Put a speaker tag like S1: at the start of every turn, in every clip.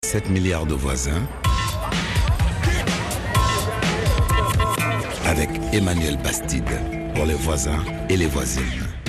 S1: 7 milliards de voisins avec Emmanuel Bastide pour les voisins et les voisines.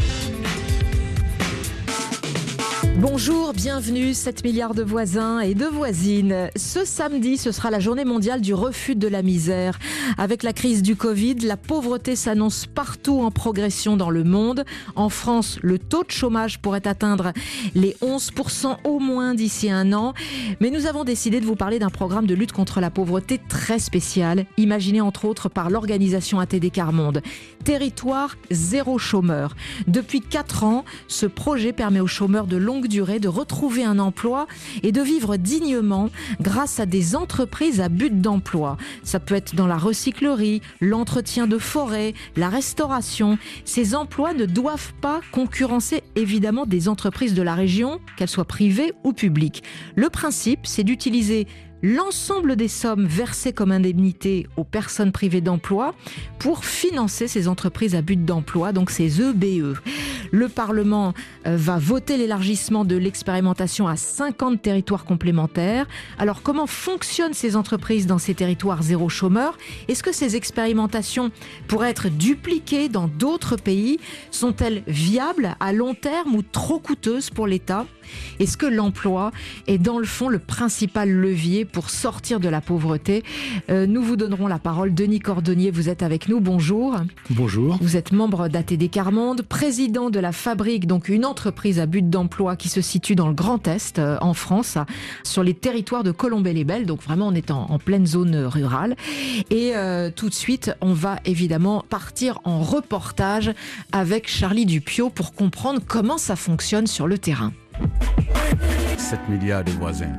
S2: Bonjour, bienvenue, 7 milliards de voisins et de voisines. Ce samedi, ce sera la journée mondiale du refus de la misère. Avec la crise du Covid, la pauvreté s'annonce partout en progression dans le monde. En France, le taux de chômage pourrait atteindre les 11% au moins d'ici un an. Mais nous avons décidé de vous parler d'un programme de lutte contre la pauvreté très spécial, imaginé entre autres par l'organisation ATD Quart Monde. Territoire zéro chômeur. Depuis 4 ans, ce projet permet aux chômeurs de longue durée de retrouver un emploi et de vivre dignement grâce à des entreprises à but d'emploi. Ça peut être dans la recyclerie, l'entretien de forêt, la restauration. Ces emplois ne doivent pas concurrencer évidemment des entreprises de la région, qu'elles soient privées ou publiques. Le principe, c'est d'utiliser l'ensemble des sommes versées comme indemnité aux personnes privées d'emploi pour financer ces entreprises à but d'emploi, donc ces EBE. Le Parlement va voter l'élargissement de l'expérimentation à 50 territoires complémentaires. Alors, comment fonctionnent ces entreprises dans ces territoires zéro chômeur ? Est-ce que ces expérimentations pourraient être dupliquées dans d'autres pays ? Sont-elles viables à long terme ou trop coûteuses pour l'État ? Est-ce que l'emploi est dans le fond le principal levier pour sortir de la pauvreté ? Nous vous donnerons la parole. Denis Cordonnier, vous êtes avec nous. Bonjour.
S3: Bonjour.
S2: Vous êtes membre d'ATD Quart Monde, président de la Fabrique, donc une entreprise à but d'emploi qui se situe dans le Grand Est, en France, sur les territoires de Colombey-les-Belles. Donc vraiment, on est en pleine zone rurale. Et tout de suite, on va évidemment partir en reportage avec Charlie Dupiot pour comprendre comment ça fonctionne sur le terrain.
S3: 7 milliards de voisins.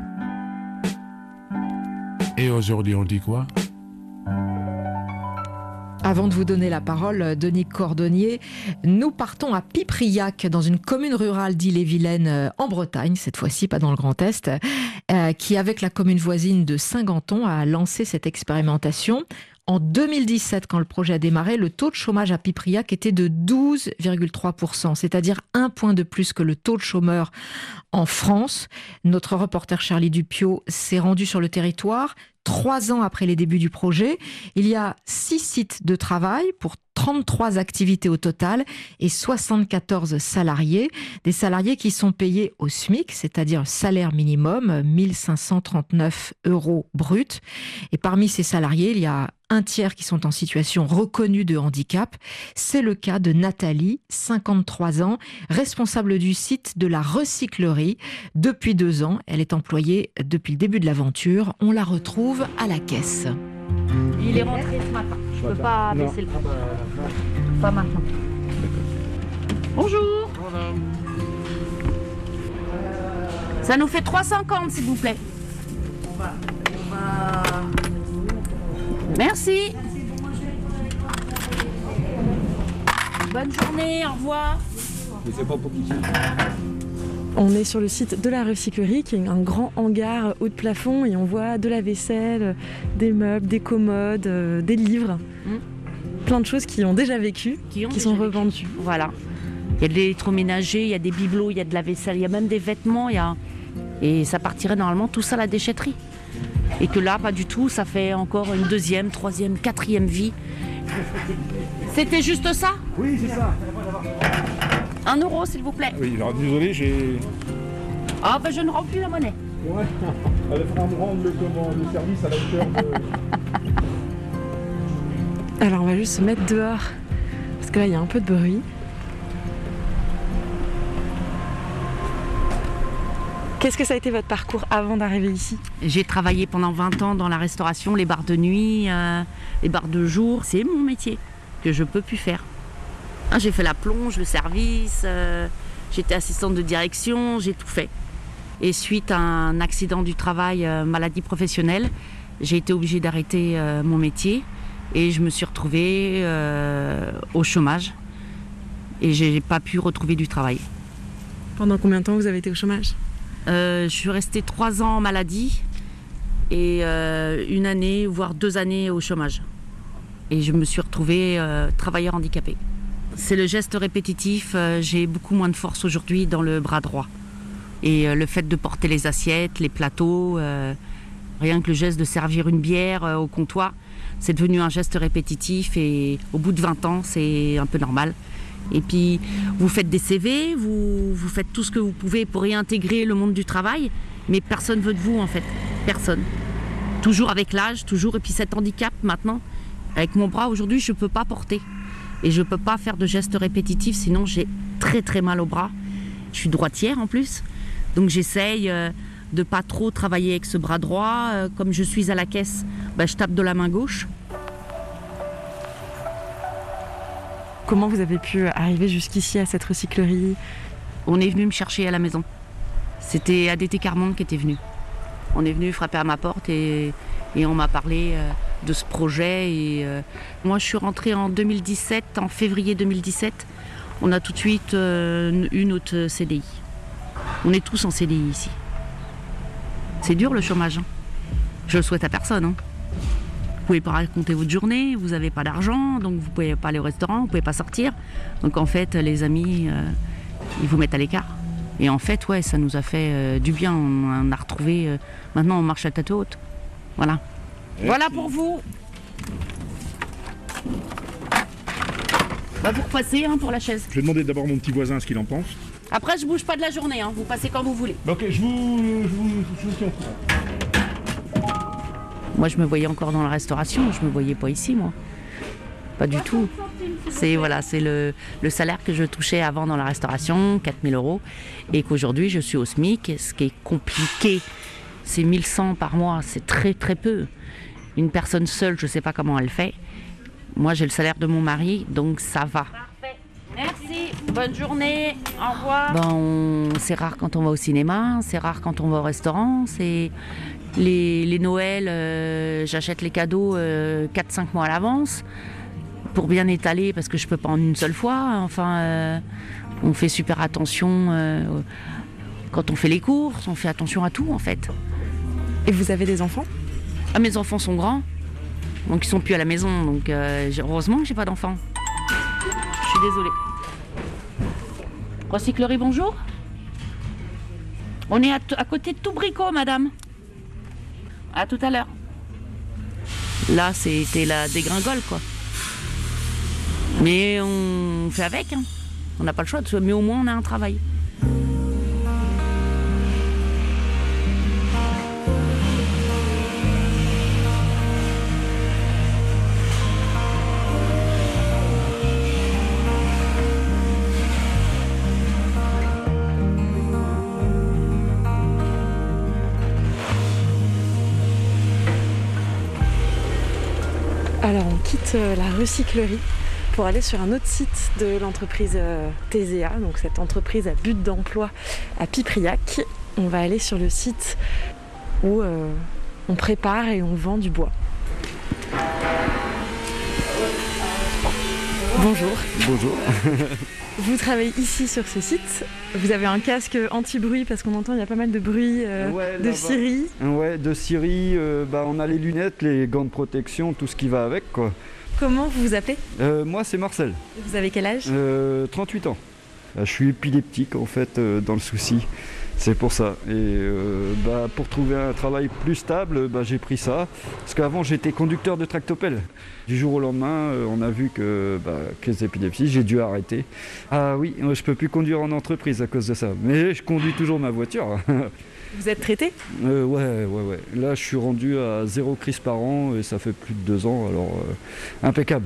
S3: Et aujourd'hui, on dit quoi ?
S2: Avant de vous donner la parole, Denis Cordonnier, nous partons à Pipriac, dans une commune rurale d'Ille-et-Vilaine, en Bretagne, cette fois-ci, pas dans le Grand Est, qui, avec la commune voisine de Saint-Ganton, a lancé cette expérimentation. En 2017, quand le projet a démarré, le taux de chômage à Pipriac était de 12,3%, c'est-à-dire 1 point de plus que le taux de chômeurs en France. Notre reporter Charlie Dupiot s'est rendu sur le territoire 3 ans après les débuts du projet. Il y a 6 sites de travail pour 33 activités au total et 74 salariés. Des salariés qui sont payés au SMIC, c'est-à-dire salaire minimum, 1 539 € brut. Et parmi ces salariés, il y a un tiers qui sont en situation reconnue de handicap. C'est le cas de Nathalie, 53 ans, responsable du site de la recyclerie. Depuis 2 ans, elle est employée depuis le début de l'aventure. On la retrouve à la caisse.
S4: Il est rentré ce matin. Je peux pas baisser le prix. Pas maintenant. Bonjour. Ça nous fait 3,50 s'il vous plaît. On va... Merci. Bonne journée, au revoir.
S3: Mais c'est pas pour qui.
S5: On est sur le site de la recyclerie, qui est un grand hangar haut de plafond, et on voit de la vaisselle, des meubles, des commodes, des livres. Plein de choses qui ont déjà vécu, qui sont revendues.
S4: Voilà. Il y a de l'électroménager, il y a des bibelots, il y a de la vaisselle, il y a même des vêtements. Et ça partirait normalement tout ça à la déchetterie. Et que là, pas du tout, ça fait encore une 2e, 3e, 4e vie. C'était juste ça ?
S3: Oui, c'est ça.
S4: 1 € s'il vous plaît.
S3: Oui, alors désolé, j'ai...
S4: Ah ben je ne rends plus la monnaie.
S3: Ouais, elle fera me rendre le service à la hauteur de...
S5: Alors on va juste se mettre dehors, parce que là il y a un peu de bruit. Qu'est-ce que ça a été votre parcours avant d'arriver ici ?
S4: J'ai travaillé pendant 20 ans dans la restauration, les bars de nuit, les bars de jour. C'est mon métier que je ne peux plus faire. J'ai fait la plonge, le service, j'étais assistante de direction, j'ai tout fait. Et suite à un accident du travail, maladie professionnelle, j'ai été obligée d'arrêter mon métier et je me suis retrouvée au chômage et je n'ai pas pu retrouver du travail.
S5: Pendant combien de temps vous avez été au chômage ?
S4: Je suis restée 3 ans en maladie et 1 année, voire 2 années au chômage. Et je me suis retrouvée travailleur handicapé. C'est le geste répétitif, j'ai beaucoup moins de force aujourd'hui dans le bras droit. Et le fait de porter les assiettes, les plateaux, rien que le geste de servir une bière au comptoir, c'est devenu un geste répétitif et au bout de 20 ans, c'est un peu normal. Et puis, vous faites des CV, vous faites tout ce que vous pouvez pour réintégrer le monde du travail, mais personne ne veut de vous en fait, personne. Toujours avec l'âge, toujours, et puis cet handicap maintenant, avec mon bras aujourd'hui, je ne peux pas porter. Et je ne peux pas faire de gestes répétitifs, sinon j'ai très très mal au bras. Je suis droitière en plus, donc j'essaye de ne pas trop travailler avec ce bras droit. Comme je suis à la caisse, je tape de la main gauche.
S5: Comment vous avez pu arriver jusqu'ici à cette recyclerie?
S4: On est venu me chercher à la maison. C'était ADT Carmonde qui était venu. On est venu frapper à ma porte et on m'a parlé de ce projet. Et moi, je suis rentrée en 2017, en février 2017. On a tout de suite eu notre CDI. On est tous en CDI ici. C'est dur le chômage. Hein. Je le souhaite à personne. Hein. Vous pouvez pas raconter votre journée, vous n'avez pas d'argent, donc vous pouvez pas aller au restaurant, vous pouvez pas sortir. Donc en fait, les amis, ils vous mettent à l'écart. Et en fait, ouais, ça nous a fait du bien. On a retrouvé. Maintenant, on marche à tête haute. Voilà. Merci. Voilà pour vous. Vous repassez pour la chaise.
S3: Je vais demander d'abord à mon petit voisin ce qu'il en pense.
S4: Après, je bouge pas de la journée. Vous passez quand vous voulez.
S3: Ok, je vous tiens au courant.
S4: Moi, je me voyais encore dans la restauration. Je me voyais pas ici, moi. Pas du tout. C'est le salaire que je touchais avant dans la restauration, 4 000 €, et qu'aujourd'hui je suis au SMIC. Ce qui est compliqué, c'est 1 100 par mois, c'est très très peu. Une personne seule, je ne sais pas comment elle fait. Moi, j'ai le salaire de mon mari, donc ça va. Parfait. Merci, bonne journée, au revoir. C'est rare quand on va au cinéma, c'est rare quand on va au restaurant, c'est les Noëls, j'achète les cadeaux 4-5 mois à l'avance. Pour bien étaler, parce que je peux pas en une seule fois. On fait super attention quand on fait les courses, on fait attention à tout en fait.
S5: Et vous avez des enfants?
S4: Mes enfants sont grands, donc ils sont plus à la maison, donc heureusement que j'ai pas d'enfants. Je suis désolée. Recyclerie, bonjour. On est à côté de Toubricot, madame. À tout à l'heure. Là, c'était la dégringole, quoi. Mais on fait avec, hein. On n'a pas le choix, mais au moins on a un travail.
S5: Alors on quitte la recyclerie pour aller sur un autre site de l'entreprise TESEA, donc cette entreprise à but d'emploi à Pipriac. On va aller sur le site où on prépare et on vend du bois. Bonjour.
S6: Bonjour.
S5: Vous travaillez ici sur ce site. Vous avez un casque anti-bruit parce qu'on entend il y a pas mal de bruit de scierie.
S6: Ouais, de scierie. On a les lunettes, les gants de protection, tout ce qui va avec, quoi.
S5: Comment vous vous appelez?
S6: Moi, c'est Marcel.
S5: Vous avez quel âge?
S6: 38 ans. Je suis épileptique, en fait, dans le souci. C'est pour ça. Et pour trouver un travail plus stable, j'ai pris ça. Parce qu'avant, j'étais conducteur de tractopelle. Du jour au lendemain, on a vu que les épilepsies, j'ai dû arrêter. Ah oui, je peux plus conduire en entreprise à cause de ça. Mais je conduis toujours ma voiture.
S5: Vous êtes traité?
S6: Ouais. Là, je suis rendu à 0 crise par an et ça fait plus de 2 ans, alors impeccable.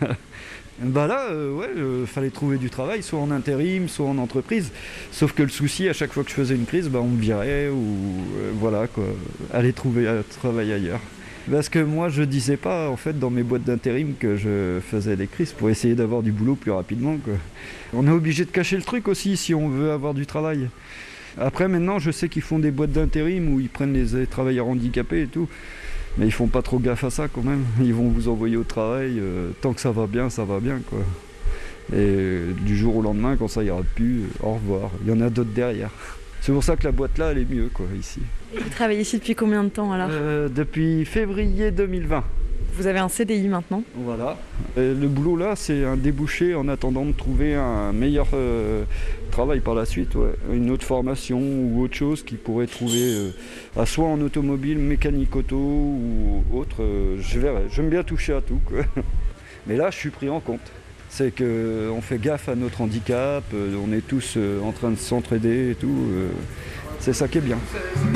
S6: Fallait trouver du travail, soit en intérim, soit en entreprise. Sauf que le souci, à chaque fois que je faisais une crise, on me virait ou aller trouver un travail ailleurs. Parce que moi, je disais pas, en fait, dans mes boîtes d'intérim que je faisais des crises pour essayer d'avoir du boulot plus rapidement, quoi. On est obligé de cacher le truc aussi si on veut avoir du travail. Après, maintenant, je sais qu'ils font des boîtes d'intérim où ils prennent les travailleurs handicapés et tout. Mais ils font pas trop gaffe à ça quand même. Ils vont vous envoyer au travail. Tant que ça va bien, quoi. Et du jour au lendemain, quand ça ira plus, au revoir. Il y en a d'autres derrière. C'est pour ça que la boîte là, elle est mieux, quoi, ici.
S5: Et vous travaillez ici depuis combien de temps alors?
S6: Depuis février 2020.
S5: Vous avez un CDI maintenant?
S6: Voilà. Le boulot là, c'est un débouché en attendant de trouver un meilleur travail par la suite, ouais. Une autre formation ou autre chose qu'ils pourraient trouver, soit en automobile, mécanique auto ou autre, je verrai. J'aime bien toucher à tout, quoi. Mais là, je suis pris en compte. C'est qu'on fait gaffe à notre handicap, on est tous en train de s'entraider et tout. C'est ça qui est bien.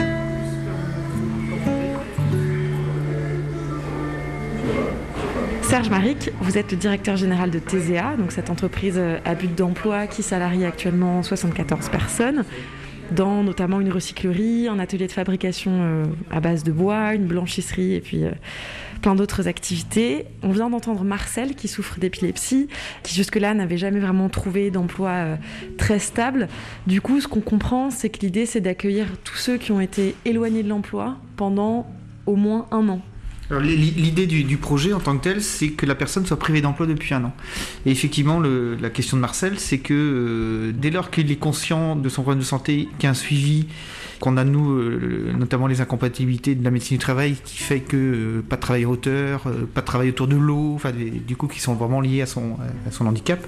S5: Serge Maric, vous êtes le directeur général de TESEA, donc cette entreprise à but d'emploi qui salarie actuellement 74 personnes, dans notamment une recyclerie, un atelier de fabrication à base de bois, une blanchisserie et puis plein d'autres activités. On vient d'entendre Marcel qui souffre d'épilepsie, qui jusque-là n'avait jamais vraiment trouvé d'emploi très stable. Du coup, ce qu'on comprend, c'est que l'idée, c'est d'accueillir tous ceux qui ont été éloignés de l'emploi pendant au moins 1 an.
S7: Alors, l'idée du projet en tant que tel, c'est que la personne soit privée d'emploi depuis 1 an. Et effectivement, la question de Marcel, c'est que dès lors qu'il est conscient de son problème de santé, qu'il y a un suivi, qu'on a nous, notamment les incompatibilités de la médecine du travail, qui fait que pas de travail à hauteur, pas de travail autour de l'eau, enfin, du coup qui sont vraiment liés à son handicap,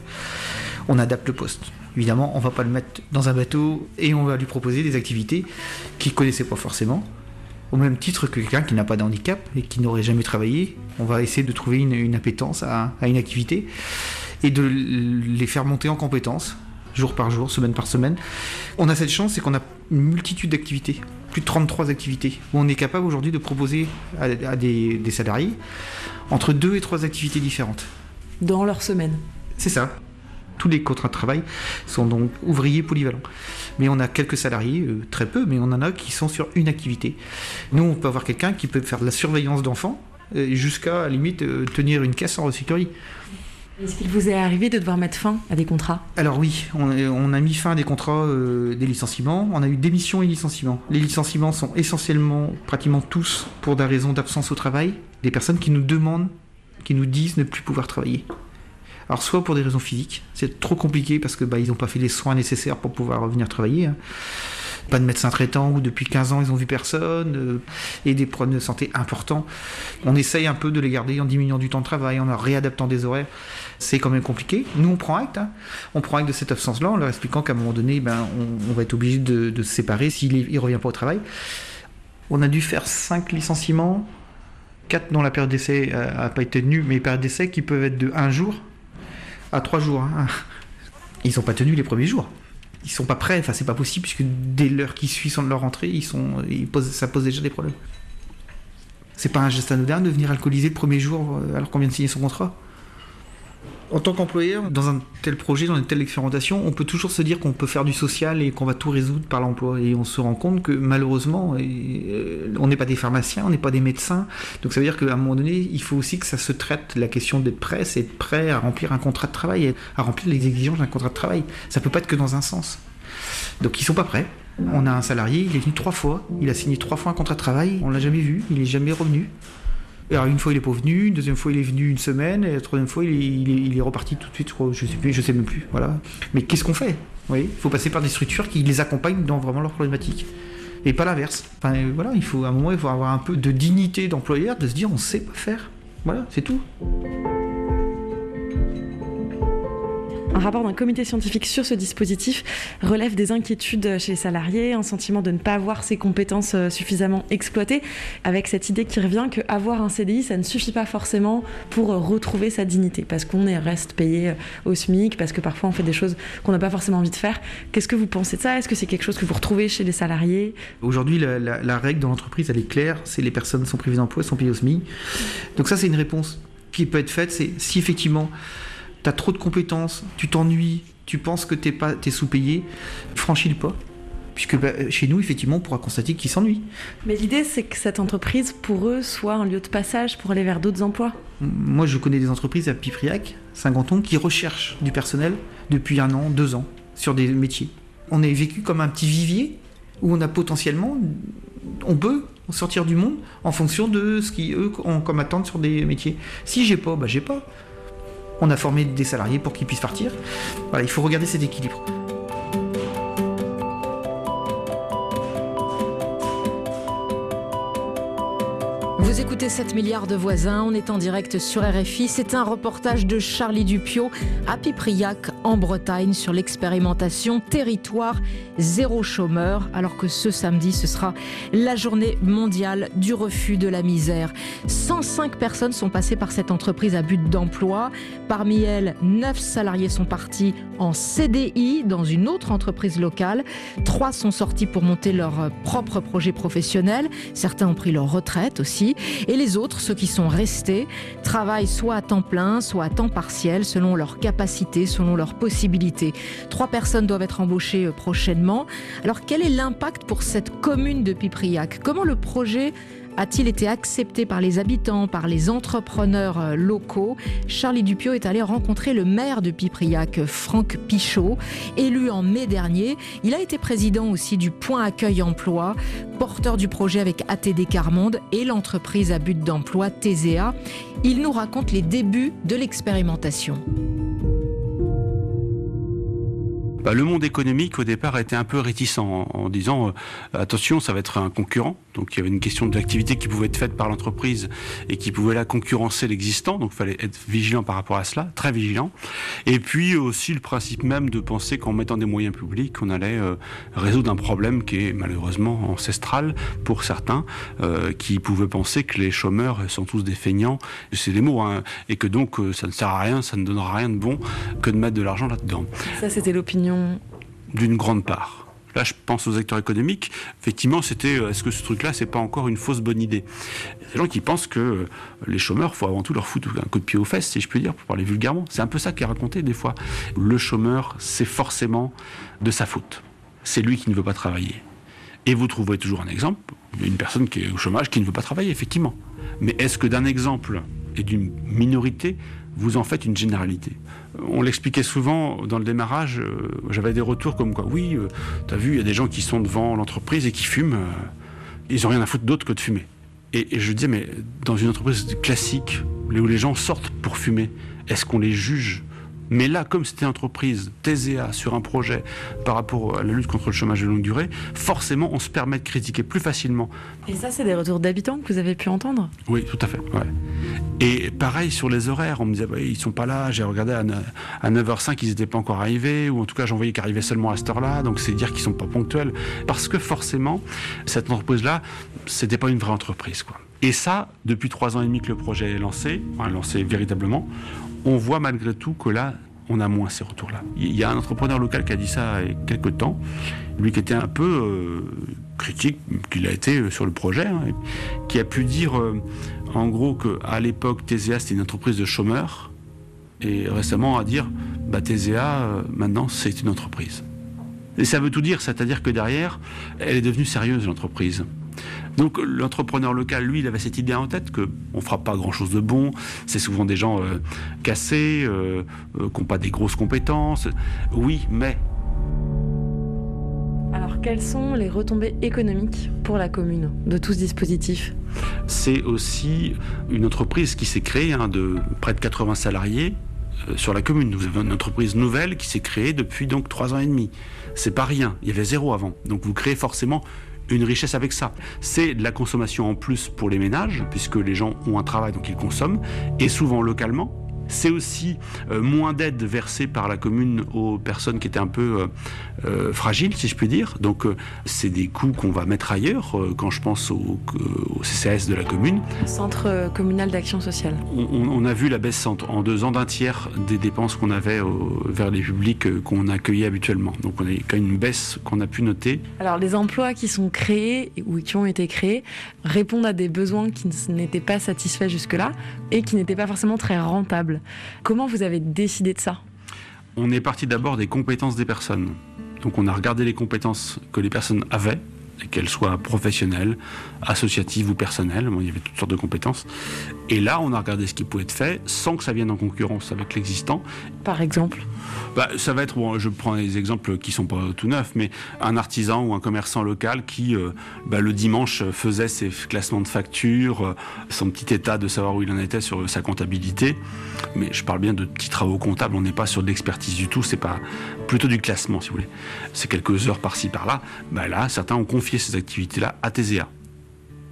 S7: on adapte le poste. Évidemment, on ne va pas le mettre dans un bateau et on va lui proposer des activités qu'il ne connaissait pas forcément. Au même titre que quelqu'un qui n'a pas de handicap et qui n'aurait jamais travaillé, on va essayer de trouver une appétence à une activité et de les faire monter en compétences, jour par jour, semaine par semaine. On a cette chance, c'est qu'on a une multitude d'activités, plus de 33 activités, où on est capable aujourd'hui de proposer à des salariés entre 2 et 3 activités différentes.
S5: Dans leur semaine.
S7: C'est ça. Tous les contrats de travail sont donc ouvriers polyvalents. Mais on a quelques salariés, très peu, mais on en a qui sont sur une activité. Nous, on peut avoir quelqu'un qui peut faire de la surveillance d'enfants jusqu'à, à la limite, tenir une caisse en recyclerie.
S5: Est-ce qu'il vous est arrivé de devoir mettre fin à des contrats ?
S7: Alors oui, on a mis fin à des contrats, des licenciements. On a eu démission et licenciements. Les licenciements sont essentiellement, pratiquement tous, pour des raisons d'absence au travail. Des personnes qui nous demandent, qui nous disent ne plus pouvoir travailler. Alors soit pour des raisons physiques, c'est trop compliqué parce que ils n'ont pas fait les soins nécessaires pour pouvoir revenir travailler. Pas de médecin traitant ou depuis 15 ans ils n'ont vu personne, et des problèmes de santé importants. On essaye un peu de les garder en diminuant du temps de travail, en leur réadaptant des horaires. C'est quand même compliqué. Nous on prend acte. On prend acte de cette absence-là en leur expliquant qu'à un moment donné on va être obligé de se séparer s'il ne revient pas au travail. On a dû faire 5 licenciements, 4 dont la période d'essai n'a pas été tenue, mais les périodes d'essai qui peuvent être de 1 jour à 3 jours. Ils n'ont pas tenu les premiers jours. Ils sont pas prêts, c'est pas possible, puisque dès l'heure qui suit leur rentrée, ça pose déjà des problèmes. C'est pas un geste anodin de venir alcooliser le premier jour alors qu'on vient de signer son contrat. En tant qu'employeur, dans un tel projet, dans une telle expérimentation, on peut toujours se dire qu'on peut faire du social et qu'on va tout résoudre par l'emploi. Et on se rend compte que malheureusement, on n'est pas des pharmaciens, on n'est pas des médecins. Donc ça veut dire qu'à un moment donné, il faut aussi que ça se traite. La question d'être prêt, c'est être prêt à remplir un contrat de travail, à remplir les exigences d'un contrat de travail. Ça peut pas être que dans un sens. Donc ils sont pas prêts. On a un salarié, il est venu 3 fois, il a signé 3 fois un contrat de travail, on l'a jamais vu, il est jamais revenu. Alors une fois il est pas venu, une deuxième fois il est venu une semaine, et la troisième fois il est reparti tout de suite, je sais même plus, voilà. Mais qu'est-ce qu'on fait ? Il faut passer par des structures qui les accompagnent dans vraiment leurs problématiques. Et pas l'inverse. Enfin, voilà, à un moment il faut avoir un peu de dignité d'employeur, de se dire on sait pas faire. Voilà, c'est tout.
S5: Un rapport d'un comité scientifique sur ce dispositif relève des inquiétudes chez les salariés, un sentiment de ne pas avoir ses compétences suffisamment exploitées, avec cette idée qui revient qu'avoir un CDI, ça ne suffit pas forcément pour retrouver sa dignité, parce qu'on reste payé au SMIC, parce que parfois on fait des choses qu'on n'a pas forcément envie de faire. Qu'est-ce que vous pensez de ça ? Est-ce que c'est quelque chose que vous retrouvez chez les salariés ?
S7: Aujourd'hui, la règle dans l'entreprise, elle est claire, c'est les personnes sont privées d'emploi, sont payées au SMIC. Donc ça, c'est une réponse qui peut être faite, c'est si effectivement tu as trop de compétences, tu t'ennuies, tu penses que t'es sous-payé, franchis le pas. Puisque chez nous, effectivement, on pourra constater qu'ils s'ennuient.
S5: Mais l'idée, c'est que cette entreprise, pour eux, soit un lieu de passage pour aller vers d'autres emplois.
S7: Moi, je connais des entreprises à Pipriac, Saint-Ganton, qui recherchent du personnel depuis 1 an, 2 ans, sur des métiers. On est vécu comme un petit vivier, où on a potentiellement, on peut sortir du monde en fonction de ce qu'eux ont comme attente sur des métiers. Si j'ai pas, j'ai pas. On a formé des salariés pour qu'ils puissent partir. Voilà, il faut regarder cet équilibre.
S2: Vous écoutez 7 milliards de voisins, on est en direct sur RFI. C'est un reportage de Charlie Dupiot à Pipriac en Bretagne sur l'expérimentation Territoire zéro chômeur. Alors que ce samedi, ce sera la journée mondiale du refus de la misère. 105 personnes sont passées par cette entreprise à but d'emploi. Parmi elles, 9 salariés sont partis en CDI dans une autre entreprise locale. 3 sont sortis pour monter leur propre projet professionnel. Certains ont pris leur retraite aussi. Et les autres, ceux qui sont restés, travaillent soit à temps plein, soit à temps partiel, selon leurs capacités, selon leurs possibilités. 3 personnes doivent être embauchées prochainement. Alors, quel est l'impact pour cette commune de Pipriac ? Comment le projet a-t-il été accepté par les habitants, par les entrepreneurs locaux ? Charlie Dupiot est allé rencontrer le maire de Pipriac, Franck Pichot, élu en mai dernier. Il a été président aussi du Point Accueil Emploi, porteur du projet avec ATD Carmonde et l'entreprise à but d'emploi TZA. Il nous raconte les débuts de l'expérimentation.
S8: Le monde économique, au départ, était un peu réticent en disant attention, ça va être un concurrent. Donc il y avait une question d'activité qui pouvait être faite par l'entreprise et qui pouvait là concurrencer l'existant. Donc il fallait être vigilant par rapport à cela, très vigilant. Et puis aussi le principe même de penser qu'en mettant des moyens publics, on allait résoudre un problème qui est malheureusement ancestral pour certains, qui pouvaient penser que les chômeurs sont tous des feignants. C'est des mots, hein, et que donc ça ne sert à rien, ça ne donnera rien de bon que de mettre de l'argent là-dedans.
S5: Ça, c'était l'opinion
S8: d'une grande part. Là, je pense aux acteurs économiques. Effectivement, c'était est-ce que ce truc-là, c'est pas encore une fausse bonne idée ? Il y a des gens qui pensent que les chômeurs, faut avant tout leur foutre un coup de pied aux fesses, si je puis dire, pour parler vulgairement. C'est un peu ça qui est raconté des fois. Le chômeur, c'est forcément de sa faute. C'est lui qui ne veut pas travailler. Et vous trouverez toujours un exemple, une personne qui est au chômage qui ne veut pas travailler, effectivement. Mais est-ce que d'un exemple et d'une minorité, vous en faites une généralité ? On l'expliquait souvent dans le démarrage, j'avais des retours comme quoi, oui, t'as vu, il y a des gens qui sont devant l'entreprise et qui fument, ils n'ont rien à foutre d'autre que de fumer. Et je disais, mais dans une entreprise classique, où les gens sortent pour fumer, est-ce qu'on les juge ? Mais là, comme c'était une entreprise TZA sur un projet par rapport à la lutte contre le chômage de longue durée, forcément, on se permet de critiquer plus facilement.
S5: Et ça, c'est des retours d'habitants que vous avez pu entendre ?
S8: Oui, tout à fait. Ouais. Et pareil sur les horaires, on me disait, ils sont pas là, j'ai regardé à 9h05, ils n'étaient pas encore arrivés, ou en tout cas, j'en voyais qu'ils arrivaient seulement à cette heure-là, donc c'est dire qu'ils sont pas ponctuels. Parce que forcément, cette entreprise-là, c'était pas une vraie entreprise, quoi. Et ça, depuis 3 ans et demi que le projet est lancé véritablement, on voit malgré tout que là, on a moins ces retours-là. Il y a un entrepreneur local qui a dit ça il y a quelques temps, lui qui était un peu critique, qu'il a été sur le projet, qui a pu dire en gros qu'à l'époque, TZA c'était une entreprise de chômeurs, et récemment à dire TZA, maintenant c'est une entreprise. Et ça veut tout dire, c'est-à-dire que derrière, elle est devenue sérieuse, l'entreprise. Donc l'entrepreneur local, lui, il avait cette idée en tête qu'on ne fera pas grand-chose de bon, c'est souvent des gens cassés, qui n'ont pas des grosses compétences. Oui, mais...
S5: Alors quelles sont les retombées économiques pour la commune de tout ce dispositif ?
S8: C'est aussi une entreprise qui s'est créée de près de 80 salariés sur la commune. Vous avez une entreprise nouvelle qui s'est créée depuis donc 3 ans et demi. C'est pas rien, il y avait 0 avant. Donc vous créez forcément une richesse avec ça. C'est de la consommation en plus pour les ménages, puisque les gens ont un travail, donc ils consomment, et souvent localement. C'est aussi moins d'aide versée par la commune aux personnes qui étaient un peu fragiles, si je puis dire. Donc c'est des coûts qu'on va mettre ailleurs, quand je pense au CCAS de la commune.
S5: Centre communal d'action sociale.
S8: On a vu la baisse en 2 ans d'1 tiers des dépenses qu'on avait vers les publics qu'on accueillait habituellement. Donc on a quand même une baisse qu'on a pu noter.
S5: Alors les emplois qui sont créés ou qui ont été créés répondent à des besoins qui n'étaient pas satisfaits jusque-là et qui n'étaient pas forcément très rentables. Comment vous avez décidé de ça ?
S8: On est parti d'abord des compétences des personnes. Donc on a regardé les compétences que les personnes avaient, et qu'elles soient professionnelles, associatives ou personnelles. Il y avait toutes sortes de compétences. Et là, on a regardé ce qui pouvait être fait sans que ça vienne en concurrence avec l'existant.
S5: Par exemple ?
S8: Ça va être, je prends des exemples qui sont pas tout neufs, mais un artisan ou un commerçant local qui, le dimanche, faisait ses classements de factures, son petit état de savoir où il en était sur sa comptabilité. Mais je parle bien de petits travaux comptables, on n'est pas sur de l'expertise du tout, c'est pas plutôt du classement, si vous voulez. C'est quelques heures par-ci, par-là. Là, certains ont confié ces activités-là à TZA.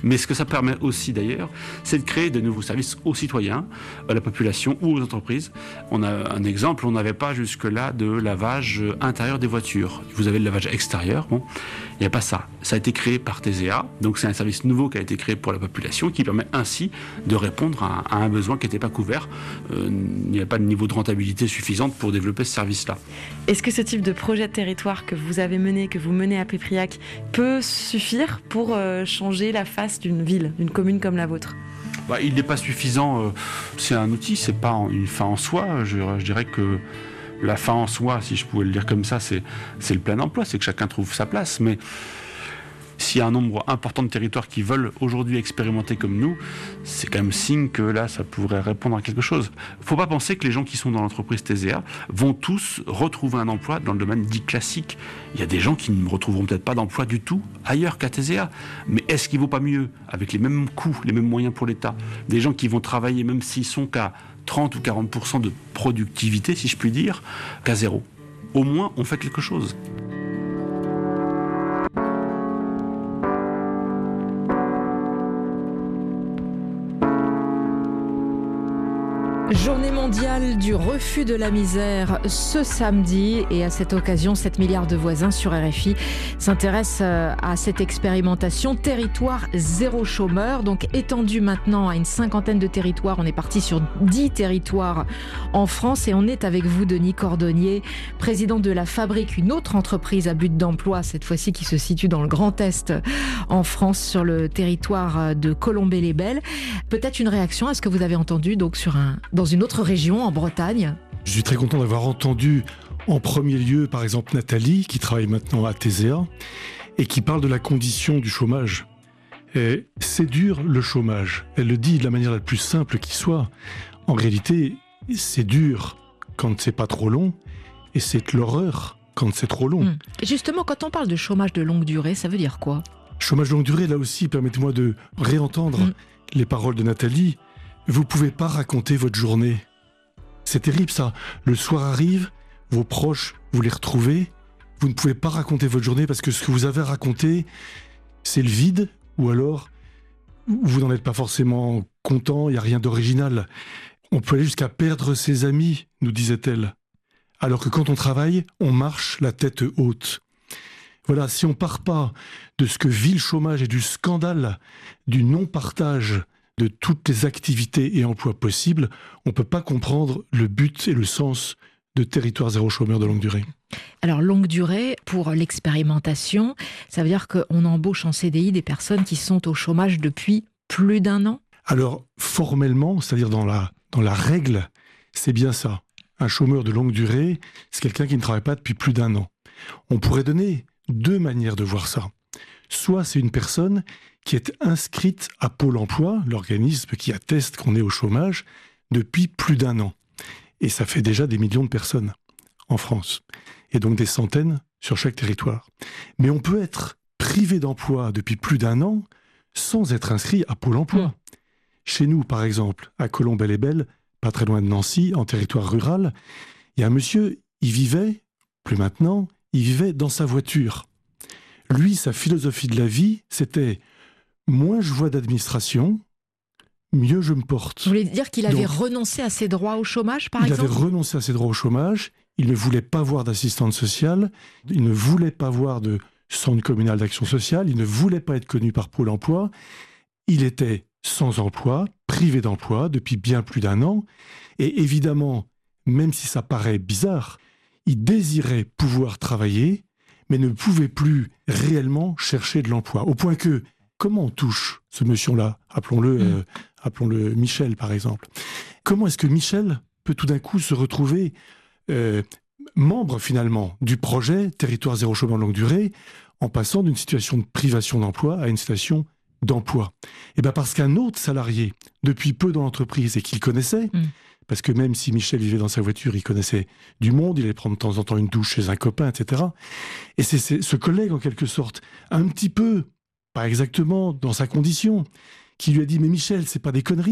S8: Mais ce que ça permet aussi d'ailleurs, c'est de créer de nouveaux services aux citoyens, à la population ou aux entreprises. On a un exemple, on n'avait pas jusque-là de lavage intérieur des voitures. Vous avez le lavage extérieur, bon, il n'y a pas ça. Ça a été créé par TESEA, donc c'est un service nouveau qui a été créé pour la population qui permet ainsi de répondre à un besoin qui n'était pas couvert. Il n'y a pas de niveau de rentabilité suffisante pour développer ce service-là.
S5: Est-ce que ce type de projet de territoire que vous avez mené, que vous menez à Pépriac, peut suffire pour changer la face d'une ville, d'une commune comme la vôtre ?
S8: Il n'est pas suffisant, c'est un outil, c'est pas une fin en soi. Je dirais que la fin en soi, si je pouvais le dire comme ça, c'est le plein emploi, c'est que chacun trouve sa place. Mais s'il y a un nombre important de territoires qui veulent aujourd'hui expérimenter comme nous, c'est quand même signe que là, ça pourrait répondre à quelque chose. Il ne faut pas penser que les gens qui sont dans l'entreprise TESEA vont tous retrouver un emploi dans le domaine dit classique. Il y a des gens qui ne retrouveront peut-être pas d'emploi du tout ailleurs qu'à TESEA. Mais est-ce qu'il ne vaut pas mieux, avec les mêmes coûts, les mêmes moyens pour l'État, des gens qui vont travailler même s'ils sont qu'à 30 ou 40% de productivité, si je puis dire, qu'à zéro? Au moins, on fait quelque chose.
S2: Journée mondiale du refus de la misère ce samedi, et à cette occasion 7 milliards de voisins sur RFI s'intéressent à cette expérimentation territoire zéro chômeur, donc étendue maintenant à une 50aine de territoires. On est parti sur 10 territoires en France et on est avec vous, Denis Cordonnier, président de La Fabrique, une autre entreprise à but d'emploi, cette fois-ci qui se situe dans le Grand Est en France, sur le territoire de Colombey-les-Belles. Peut-être une réaction à ce que vous avez entendu donc dans une autre région, en Bretagne.
S9: Je suis très content d'avoir entendu en premier lieu, par exemple, Nathalie, qui travaille maintenant à TESEA, et qui parle de la condition du chômage. Et c'est dur, le chômage. Elle le dit de la manière la plus simple qui soit. En réalité, c'est dur quand c'est pas trop long, et c'est l'horreur quand c'est trop long.
S2: Et justement, quand on parle de chômage de longue durée, ça veut dire quoi ?
S9: Chômage de longue durée, là aussi, permettez-moi de réentendre les paroles de Nathalie. Vous pouvez pas raconter votre journée. C'est terrible ça. Le soir arrive, vos proches, vous les retrouvez. Vous ne pouvez pas raconter votre journée parce que ce que vous avez raconté, c'est le vide, ou alors vous n'en êtes pas forcément content, il n'y a rien d'original. On peut aller jusqu'à perdre ses amis, nous disait-elle. Alors que quand on travaille, on marche la tête haute. Voilà, si on part pas de ce que vit le chômage et du scandale du non-partage de toutes les activités et emplois possibles, on ne peut pas comprendre le but et le sens de territoire zéro chômeur de longue durée.
S2: Alors, longue durée, pour l'expérimentation, ça veut dire qu'on embauche en CDI des personnes qui sont au chômage depuis plus d'1 an ?
S9: Alors, formellement, c'est-à-dire dans la règle, c'est bien ça. Un chômeur de longue durée, c'est quelqu'un qui ne travaille pas depuis plus d'1 an. On pourrait donner 2 manières de voir ça. Soit c'est une personne qui est inscrite à Pôle emploi, l'organisme qui atteste qu'on est au chômage, depuis plus d'1 an. Et ça fait déjà des millions de personnes en France. Et donc des centaines sur chaque territoire. Mais on peut être privé d'emploi depuis plus d'1 an sans être inscrit à Pôle emploi. Chez nous, par exemple, à Colombey-les-Belles, pas très loin de Nancy, en territoire rural, il y a un monsieur, il vivait, plus maintenant, il vivait dans sa voiture. Lui, sa philosophie de la vie, c'était moins je vois d'administration, mieux je me porte.
S2: Vous voulez dire qu'il avait renoncé à ses droits au chômage, par exemple ?
S9: Il avait renoncé à ses droits au chômage, il ne voulait pas voir d'assistante sociale, il ne voulait pas voir de centre communal d'action sociale, il ne voulait pas être connu par Pôle emploi. Il était sans emploi, privé d'emploi depuis bien plus d'1 an, et évidemment, même si ça paraît bizarre, il désirait pouvoir travailler, mais ne pouvait plus réellement chercher de l'emploi. Au point que, comment on touche ce monsieur-là ? Appelons-le Michel, par exemple. Comment est-ce que Michel peut tout d'un coup se retrouver membre, finalement, du projet Territoire zéro chômeur de longue durée, en passant d'une situation de privation d'emploi à une situation d'emploi ? Eh bien parce qu'un autre salarié, depuis peu dans l'entreprise et qu'il connaissait, parce que même si Michel vivait dans sa voiture, il connaissait du monde, il allait prendre de temps en temps une douche chez un copain, etc. Et c'est ce collègue, en quelque sorte, un petit peu, pas exactement dans sa condition, qui lui a dit « Mais Michel, c'est pas des conneries.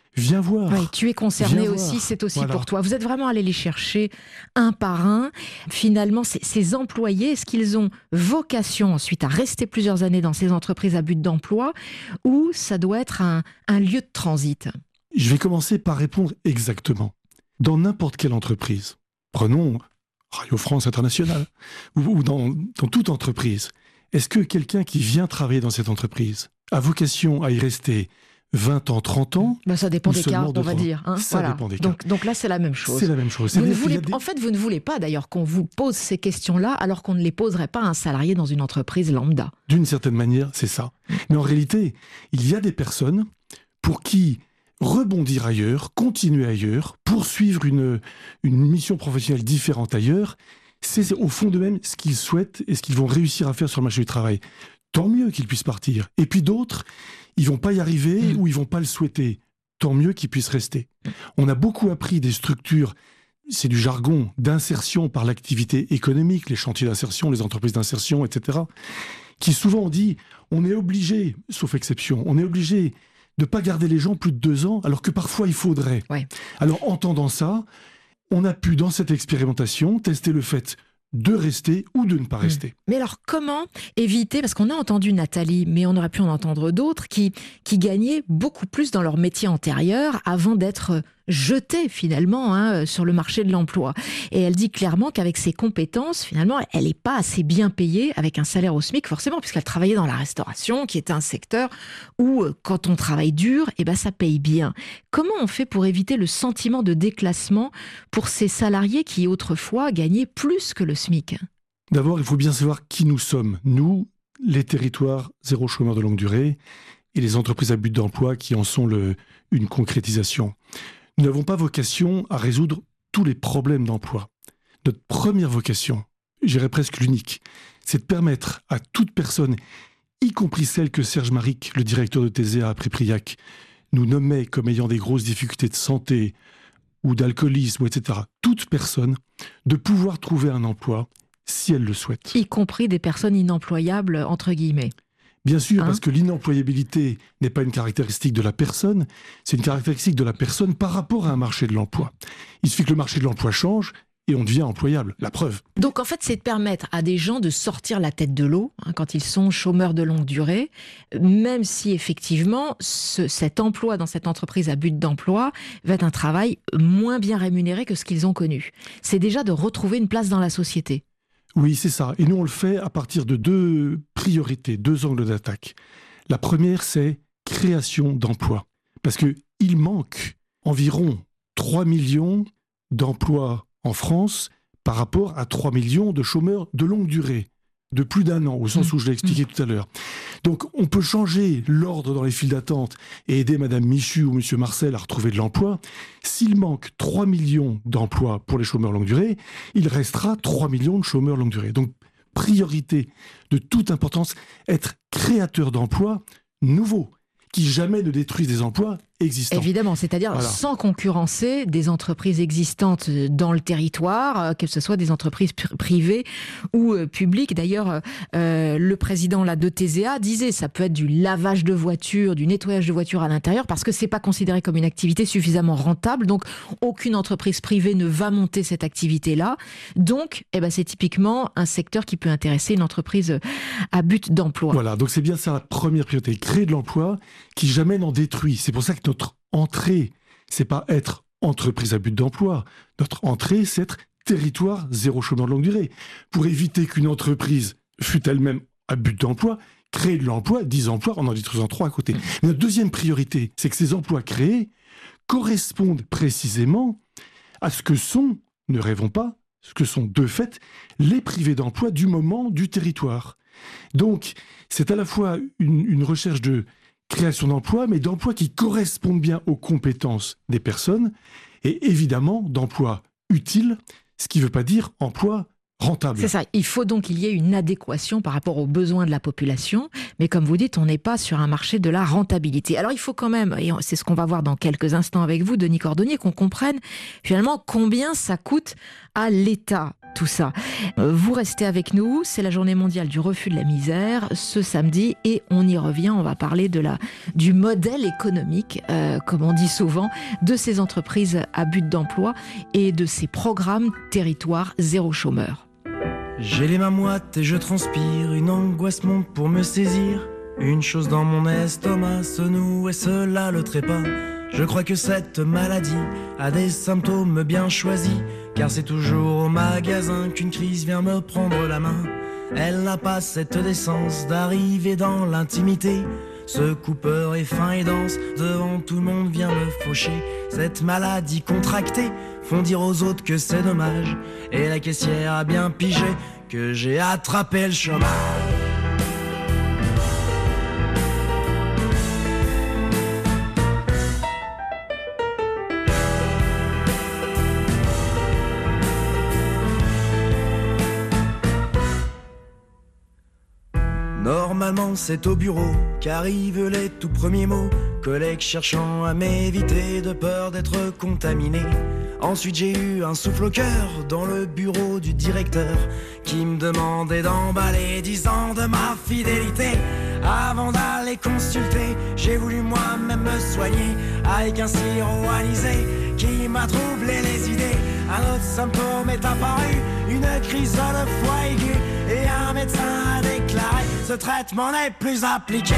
S9: viens voir.
S2: Oui, tu es concerné
S9: Viens
S2: aussi,
S9: voir.
S2: c'est aussi
S9: Voilà.
S2: pour toi. Vous êtes vraiment allé les chercher un par un. Finalement, ces employés, est-ce qu'ils ont vocation ensuite à rester plusieurs années dans ces entreprises à but d'emploi ou ça doit être un lieu de transit?
S9: Je vais commencer par répondre exactement. Dans n'importe quelle entreprise, prenons Radio France Internationale, ou dans toute entreprise, est-ce que quelqu'un qui vient travailler dans cette entreprise a vocation à y rester 20 ans, 30 ans?
S2: Ça dépend
S9: ou
S2: des cas,
S9: seulement
S2: on
S9: deux,
S2: va
S9: trois
S2: dire.
S9: ans? Ça dépend des cas.
S2: Donc là, c'est la même chose.
S9: C'est la même chose.
S2: Vous ne
S9: C'est-à-dire qu'il y
S2: voulez,
S9: a des-
S2: En fait, vous ne voulez pas d'ailleurs qu'on vous pose ces questions-là alors qu'on ne les poserait pas à un salarié dans une entreprise lambda.
S9: D'une certaine manière, c'est ça. Mais en réalité, il y a des personnes pour qui rebondir ailleurs, continuer ailleurs, poursuivre une mission professionnelle différente ailleurs, c'est au fond d'eux-mêmes ce qu'ils souhaitent et ce qu'ils vont réussir à faire sur le marché du travail. Tant mieux qu'ils puissent partir. Et puis d'autres, ils vont pas y arriver ou ils vont pas le souhaiter. Tant mieux qu'ils puissent rester. On a beaucoup appris des structures, c'est du jargon, d'insertion par l'activité économique, les chantiers d'insertion, les entreprises d'insertion, etc., qui souvent ont dit, on est obligé, sauf exception, on est obligé de ne pas garder les gens plus de 2 ans, alors que parfois il faudrait.
S2: Ouais.
S9: Alors, entendant ça, on a pu, dans cette expérimentation, tester le fait de rester ou de ne pas rester.
S2: Mais alors, comment éviter, parce qu'on a entendu Nathalie, mais on aurait pu en entendre d'autres, qui gagnaient beaucoup plus dans leur métier antérieur avant d'être jetés finalement sur le marché de l'emploi. Et elle dit clairement qu'avec ses compétences, finalement, elle n'est pas assez bien payée avec un salaire au SMIC, forcément, puisqu'elle travaillait dans la restauration, qui est un secteur où, quand on travaille dur, ça paye bien. Comment on fait pour éviter le sentiment de déclassement pour ces salariés qui, autrefois, gagnaient plus que le SMIC?
S9: D'abord, il faut bien savoir qui nous sommes. Nous, les territoires zéro chômeur de longue durée et les entreprises à but d'emploi qui en sont une concrétisation. Nous n'avons pas vocation à résoudre tous les problèmes d'emploi. Notre première vocation, je dirais presque l'unique, c'est de permettre à toute personne, y compris celle que Serge Maric, le directeur de TESEA à Prépriac, nous nommait comme ayant des grosses difficultés de santé ou d'alcoolisme, etc., toute personne, de pouvoir trouver un emploi si elle le souhaite.
S2: Y compris des personnes inemployables, entre guillemets.
S9: Bien sûr, parce que l'inemployabilité n'est pas une caractéristique de la personne, c'est une caractéristique de la personne par rapport à un marché de l'emploi. Il suffit que le marché de l'emploi change et on devient employable, la preuve.
S2: Donc en fait, c'est de permettre à des gens de sortir la tête de l'eau quand ils sont chômeurs de longue durée, même si effectivement cet emploi dans cette entreprise à but d'emploi va être un travail moins bien rémunéré que ce qu'ils ont connu. C'est déjà de retrouver une place dans la société.
S9: Oui, c'est ça. Et nous, on le fait à partir de 2 priorités, 2 angles d'attaque. La première, c'est création d'emplois. Parce qu'il manque environ 3 millions d'emplois en France par rapport à 3 millions de chômeurs de longue durée, de plus d'1 an, au sens où je l'ai expliqué tout à l'heure. Donc, on peut changer l'ordre dans les files d'attente et aider Madame Michu ou Monsieur Marcel à retrouver de l'emploi. S'il manque 3 millions d'emplois pour les chômeurs longue durée, il restera 3 millions de chômeurs longue durée. Donc, priorité de toute importance, être créateur d'emplois nouveaux, qui jamais ne détruisent des emplois existants.
S2: Évidemment, c'est-à-dire sans concurrencer des entreprises existantes dans le territoire, que ce soit des entreprises privées ou publiques. D'ailleurs, le président de TESEA disait ça peut être du lavage de voitures, du nettoyage de voitures à l'intérieur, parce que c'est pas considéré comme une activité suffisamment rentable. Donc, aucune entreprise privée ne va monter cette activité-là. Donc, c'est typiquement un secteur qui peut intéresser une entreprise à but d'emploi.
S9: Voilà, donc c'est bien ça la première priorité, créer de l'emploi qui jamais n'en détruit. C'est pour ça que notre entrée, c'est pas être entreprise à but d'emploi. Notre entrée, c'est être territoire zéro chômeur de longue durée. Pour éviter qu'une entreprise, fût elle-même à but d'emploi, crée de l'emploi, 10 emplois, en détruisant 3 à côté. Mais notre deuxième priorité, c'est que ces emplois créés correspondent précisément à ce que sont, ne rêvons pas, ce que sont de fait les privés d'emploi du moment du territoire. Donc, c'est à la fois une recherche de création d'emplois, mais d'emplois qui correspondent bien aux compétences des personnes, et évidemment d'emplois utiles, ce qui ne veut pas dire emploi rentable.
S2: C'est ça, il faut donc qu'il y ait une adéquation par rapport aux besoins de la population, mais comme vous dites, on n'est pas sur un marché de la rentabilité. Alors il faut quand même, et c'est ce qu'on va voir dans quelques instants avec vous, Denis Cordonnier, qu'on comprenne finalement combien ça coûte à l'État. Tout ça. Vous restez avec nous, c'est la journée mondiale du refus de la misère ce samedi et on y revient, on va parler du modèle économique, comme on dit souvent, de ces entreprises à but d'emploi et de ces programmes territoire zéro chômeur.
S10: J'ai les mains moites et je transpire, une angoisse monte pour me saisir. Une chose dans mon estomac se noue et cela le trépas. Je crois que cette maladie a des symptômes bien choisis, car c'est toujours au magasin qu'une crise vient me prendre la main. Elle n'a pas cette décence d'arriver dans l'intimité. Ce coupeur est fin et dense, devant tout le monde vient me faucher. Cette maladie contractée font dire aux autres que c'est dommage, et la caissière a bien pigé que j'ai attrapé le chômage. Normalement c'est au bureau qu'arrivent les tout premiers mots, collègues cherchant à m'éviter de peur d'être contaminé. Ensuite j'ai eu un souffle au cœur dans le bureau du directeur, qui me demandait d'emballer 10 ans de ma fidélité. Avant d'aller consulter, j'ai voulu moi-même me soigner avec un sirop anisé qui m'a troublé les idées. Un autre symptôme est apparu, une crise de foie aiguë, et un médecin a déclaré: ce traitement n'est plus appliqué.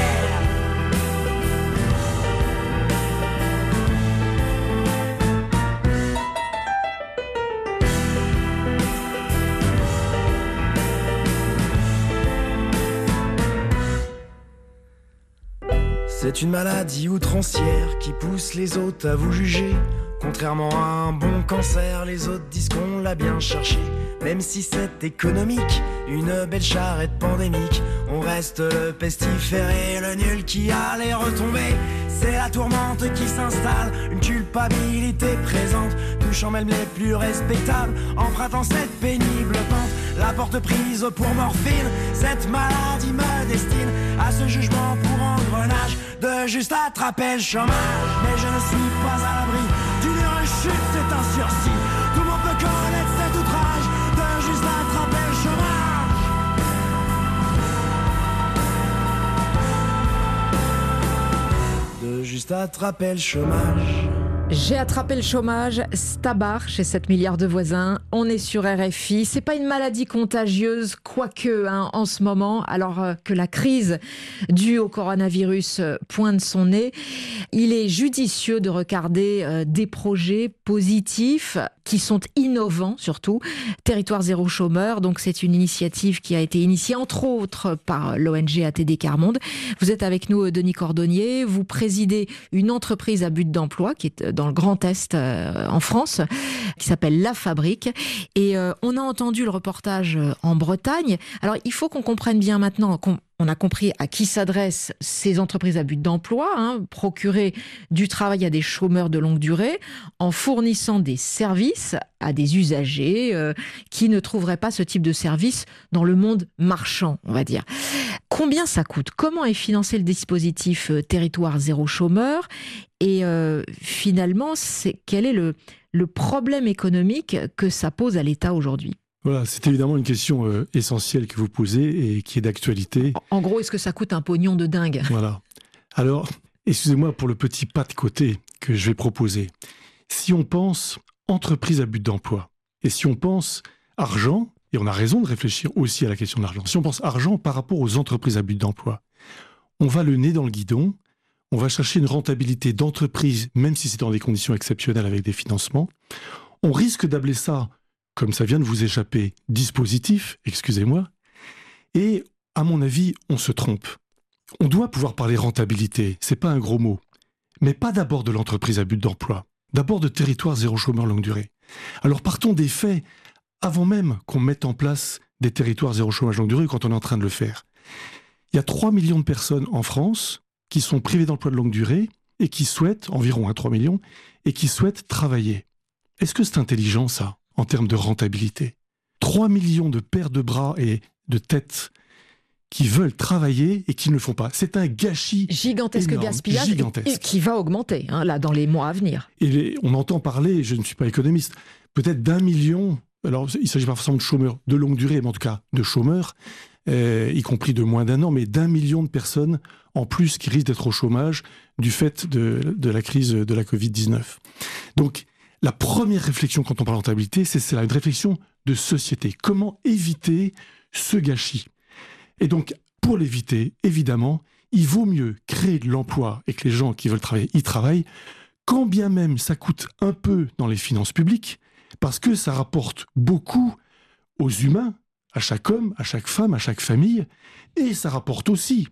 S10: C'est une maladie outrancière qui pousse les autres à vous juger. Contrairement à un bon cancer, les autres disent qu'on l'a bien cherché. Même si c'est économique, une belle charrette pandémique, on reste le pestiféré, le nul qui a les retombées. C'est la tourmente qui s'installe, une culpabilité présente, touchant même les plus respectables, empruntant cette pénible pente. La porte prise pour morphine, cette maladie me destine à ce jugement pour engrenage de juste attraper le chômage. Mais je ne suis pas à l'abri d'une rechute, c'est un sursis. Tout le monde peut connaître cet outrage de juste attraper le chômage. De juste attraper le chômage.
S2: J'ai attrapé le chômage, Stabar chez 7 milliards de voisins. On est sur RFI. C'est pas une maladie contagieuse, quoique en ce moment, alors que la crise due au coronavirus pointe son nez. Il est judicieux de regarder des projets positifs qui sont innovants surtout. Territoire zéro chômeur, donc c'est une initiative qui a été initiée entre autres par l'ONG ATD Quart Monde. Vous êtes avec nous, Denis Cordonnier. Vous présidez une entreprise à but d'emploi qui est dans le Grand Est en France, qui s'appelle La Fabrique. Et on a entendu le reportage en Bretagne. Alors il faut qu'on comprenne bien maintenant on a compris à qui s'adressent ces entreprises à but d'emploi, procurer du travail à des chômeurs de longue durée en fournissant des services à des usagers qui ne trouveraient pas ce type de service dans le monde marchand, on va dire. Combien ça coûte ? Comment est financé le dispositif Territoire zéro chômeur ? Et finalement, quel est le problème économique que ça pose à l'État aujourd'hui ?
S9: Voilà, c'est évidemment une question essentielle que vous posez et qui est d'actualité.
S2: En gros, est-ce que ça coûte un pognon de dingue ?
S9: Voilà. Alors, excusez-moi pour le petit pas de côté que je vais proposer. Si on pense entreprise à but d'emploi, et si on pense argent, et on a raison de réfléchir aussi à la question de l'argent, si on pense argent par rapport aux entreprises à but d'emploi, on va le nez dans le guidon, on va chercher une rentabilité d'entreprise, même si c'est dans des conditions exceptionnelles avec des financements. On risque d'appeler ça, comme ça vient de vous échapper, dispositif, excusez-moi. Et à mon avis, on se trompe. On doit pouvoir parler rentabilité, c'est pas un gros mot. Mais pas d'abord de l'entreprise à but d'emploi. D'abord de territoire zéro chômeur longue durée. Alors partons des faits, avant même qu'on mette en place des territoires zéro chômage longue durée, quand on est en train de le faire. Il y a 3 millions de personnes en France qui sont privées d'emploi de longue durée et qui souhaitent, environ 3 millions, et qui souhaitent travailler. Est-ce que c'est intelligent ça ? En termes de rentabilité. 3 millions de paires de bras et de têtes qui veulent travailler et qui ne le font pas. C'est un gâchis
S2: gigantesque
S9: énorme,
S2: gaspillage
S9: gigantesque.
S2: Et qui va augmenter là, dans les mois à venir.
S9: Et on entend parler, je ne suis pas économiste, peut-être d'1 million, alors il ne s'agit pas forcément de chômeurs de longue durée, mais en tout cas de chômeurs, y compris de moins d'1 an, mais d'1 million de personnes en plus qui risquent d'être au chômage du fait de la crise de la Covid-19. Donc, la première réflexion quand on parle de rentabilité, c'est une réflexion de société. Comment éviter ce gâchis ? Et donc, pour l'éviter, évidemment, il vaut mieux créer de l'emploi et que les gens qui veulent travailler y travaillent, quand bien même ça coûte un peu dans les finances publiques, parce que ça rapporte beaucoup aux humains, à chaque homme, à chaque femme, à chaque famille, et ça rapporte aussi,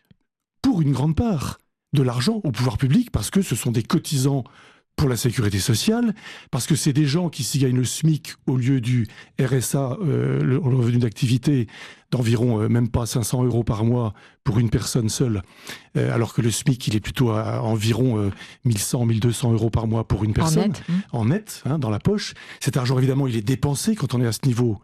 S9: pour une grande part, de l'argent au pouvoir public, parce que ce sont des cotisants pour la sécurité sociale, parce que c'est des gens qui, s'ils gagnent le SMIC au lieu du RSA, le revenu d'activité, d'environ même pas 500 € par mois pour une personne seule, alors que le SMIC, il est plutôt à environ 1100, 1200 € par mois pour une personne, en net, dans la poche. Cet argent, évidemment, il est dépensé quand on est à ce niveau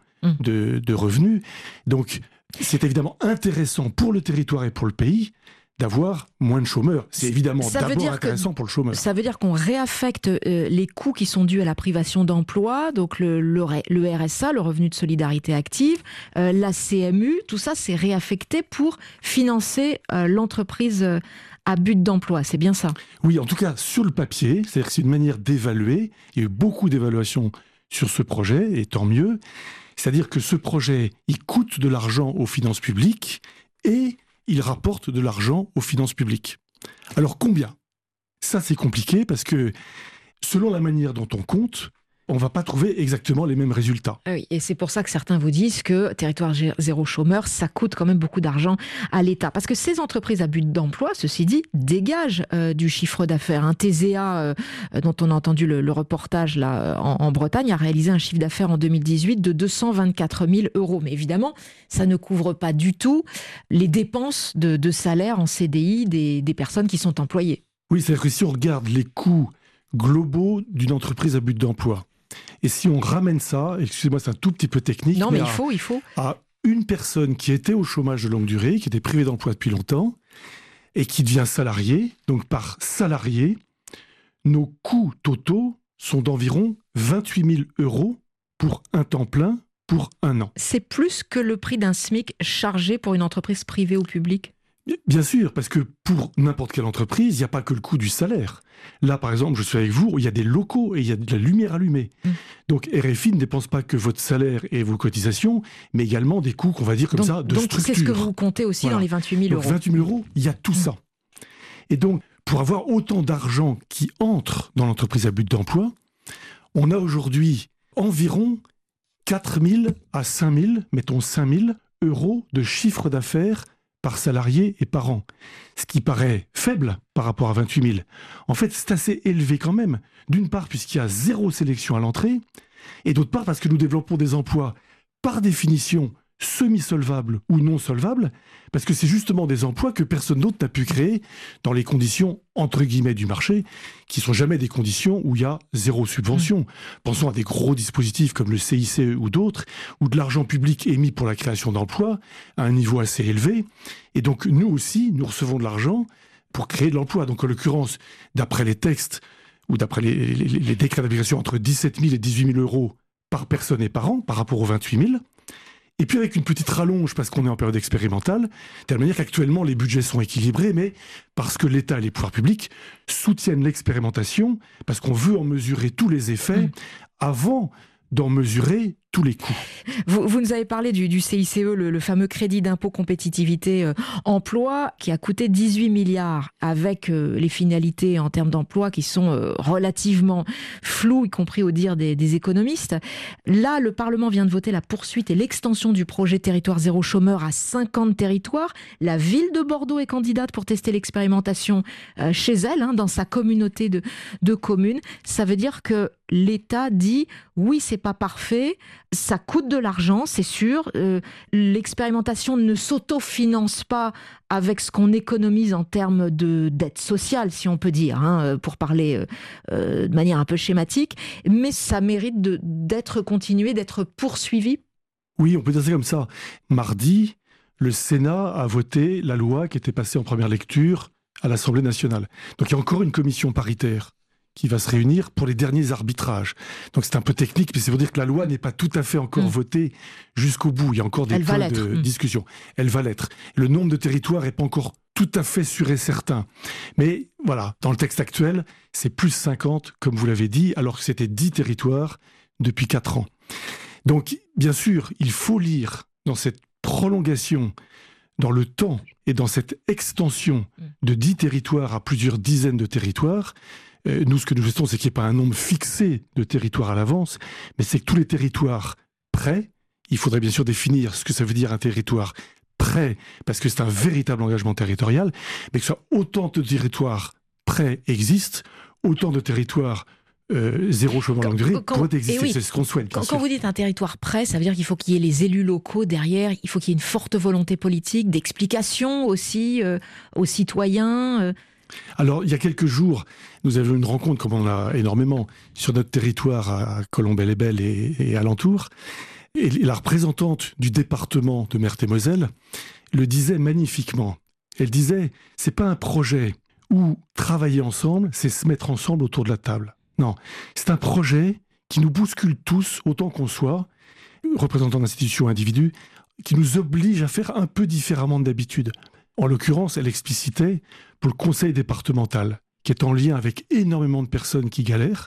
S9: de revenus. Donc, c'est évidemment intéressant pour le territoire et pour le pays d'avoir moins de chômeurs. C'est évidemment d'abord intéressant pour le chômeur.
S2: Ça veut dire qu'on réaffecte les coûts qui sont dus à la privation d'emploi, donc le RSA, le revenu de solidarité active, la CMU, tout ça c'est réaffecté pour financer l'entreprise à but d'emploi, c'est bien ça?
S9: Oui, en tout cas sur le papier, c'est-à-dire que c'est une manière d'évaluer. Il y a eu beaucoup d'évaluations sur ce projet, et tant mieux. C'est-à-dire que ce projet, il coûte de l'argent aux finances publiques et il rapporte de l'argent aux finances publiques. Alors combien ? Ça c'est compliqué parce que selon la manière dont on compte, on ne va pas trouver exactement les mêmes résultats.
S2: Oui, et c'est pour ça que certains vous disent que Territoire zéro chômeur, ça coûte quand même beaucoup d'argent à l'État. Parce que ces entreprises à but d'emploi, ceci dit, dégagent du chiffre d'affaires. Un TZA, dont on a entendu le reportage là, en Bretagne, a réalisé un chiffre d'affaires en 2018 de 224 000 €. Mais évidemment, ça ne couvre pas du tout les dépenses de salaire en CDI des personnes qui sont employées.
S9: Oui, c'est-à-dire que si on regarde les coûts globaux d'une entreprise à but d'emploi, et si on ramène ça, excusez-moi, c'est un tout petit peu technique,
S2: non, mais il faut.
S9: À une personne qui était au chômage de longue durée, qui était privée d'emploi depuis longtemps, et qui devient salarié, donc par salarié, nos coûts totaux sont d'environ 28 000 € pour un temps plein pour 1 an.
S2: C'est plus que le prix d'un SMIC chargé pour une entreprise privée ou publique ?
S9: Bien sûr, parce que pour n'importe quelle entreprise, il n'y a pas que le coût du salaire. Là, par exemple, je suis avec vous, il y a des locaux et il y a de la lumière allumée. Donc RFI ne dépense pas que votre salaire et vos cotisations, mais également des coûts, qu'on va dire comme ça, de structure. Donc c'est ce que vous
S2: comptez aussi dans les 28 000 €.
S9: Donc 28 000 €, il y a tout ça. Et donc, pour avoir autant d'argent qui entre dans l'entreprise à but d'emploi, on a aujourd'hui environ 4 000 à 5 000, mettons 5 000 € de chiffre d'affaires par salarié et par an. Ce qui paraît faible par rapport à 28 000. En fait, c'est assez élevé quand même. D'une part, puisqu'il y a 0 sélection à l'entrée, et d'autre part, parce que nous développons des emplois, par définition, semi-solvables ou non solvables, parce que c'est justement des emplois que personne d'autre n'a pu créer dans les conditions, entre guillemets, du marché, qui ne sont jamais des conditions où il y a 0 subvention. Pensons à des gros dispositifs comme le CICE ou d'autres, où de l'argent public est mis pour la création d'emplois à un niveau assez élevé. Et donc, nous aussi, nous recevons de l'argent pour créer de l'emploi. Donc, en l'occurrence, d'après les textes, ou d'après les décrets d'application, entre 17 000 et 18 000 € par personne et par an, par rapport aux 28 000. Et puis avec une petite rallonge, parce qu'on est en période expérimentale, de telle manière qu'actuellement les budgets sont équilibrés, mais parce que l'État et les pouvoirs publics soutiennent l'expérimentation, parce qu'on veut en mesurer tous les effets avant d'en mesurer tous les coûts.
S2: Vous nous avez parlé du CICE, le fameux crédit d'impôt compétitivité emploi, qui a coûté 18 milliards avec les finalités en termes d'emploi qui sont relativement floues, y compris au dire des économistes. Là, le Parlement vient de voter la poursuite et l'extension du projet Territoire zéro chômeur à 50 territoires. La ville de Bordeaux est candidate pour tester l'expérimentation chez elle, dans sa communauté de communes. Ça veut dire que l'État dit oui, c'est pas parfait, ça coûte de l'argent, c'est sûr. L'expérimentation ne s'autofinance pas avec ce qu'on économise en termes d'aide sociale, si on peut dire, pour parler de manière un peu schématique, mais ça mérite d'être continué, d'être poursuivi.
S9: Oui, on peut dire ça comme ça. Mardi, le Sénat a voté la loi qui était passée en première lecture à l'Assemblée nationale. Donc il y a encore une commission paritaire qui va se réunir pour les derniers arbitrages. Donc c'est un peu technique, mais c'est pour dire que la loi n'est pas tout à fait encore votée jusqu'au bout. Il y a encore des points de discussion. Elle va l'être. Le nombre de territoires n'est pas encore tout à fait sûr et certain. Mais voilà, dans le texte actuel, c'est plus 50, comme vous l'avez dit, alors que c'était 10 territoires depuis 4 ans. Donc, bien sûr, il faut lire dans cette prolongation, dans le temps et dans cette extension de 10 territoires à plusieurs dizaines de territoires. Nous, ce que nous souhaitons, c'est qu'il n'y ait pas un nombre fixé de territoires à l'avance, mais c'est que tous les territoires prêts, il faudrait bien sûr définir ce que ça veut dire un territoire prêt, parce que c'est un véritable engagement territorial, mais que ce soit autant de territoires prêts existent, autant de territoires zéro chômage longue durée pourrait exister, c'est ce qu'on souhaite.
S2: Quand vous dites un territoire prêt, ça veut dire qu'il faut qu'il y ait les élus locaux derrière, il faut qu'il y ait une forte volonté politique, d'explication aussi aux citoyens.
S9: Alors, il y a quelques jours, nous avions une rencontre, comme on a énormément, sur notre territoire à Colombey-les-Belles et alentours. Et la représentante du département de Meurthe-et-Moselle le disait magnifiquement. Elle disait, c'est pas un projet où travailler ensemble, c'est se mettre ensemble autour de la table. Non, c'est un projet qui nous bouscule tous, autant qu'on soit, représentants d'institutions, individus, qui nous oblige à faire un peu différemment d'habitude. En l'occurrence, elle explicitait pour le conseil départemental, qui est en lien avec énormément de personnes qui galèrent.